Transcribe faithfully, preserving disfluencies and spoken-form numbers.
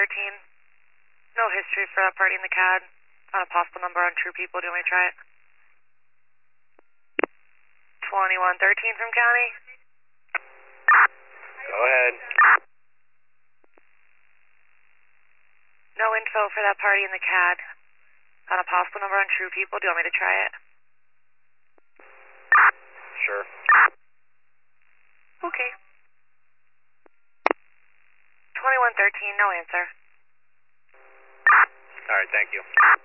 thirteen. No history for that party in the C A D. Not a possible number on True People. Do you want me to try it? twenty-one thirteen from county. Go ahead. No info for that party in the C A D. Not a possible number on True People. Do you want me to try it? Sure. Okay. twenty-one thirteen, no answer. All right, thank you.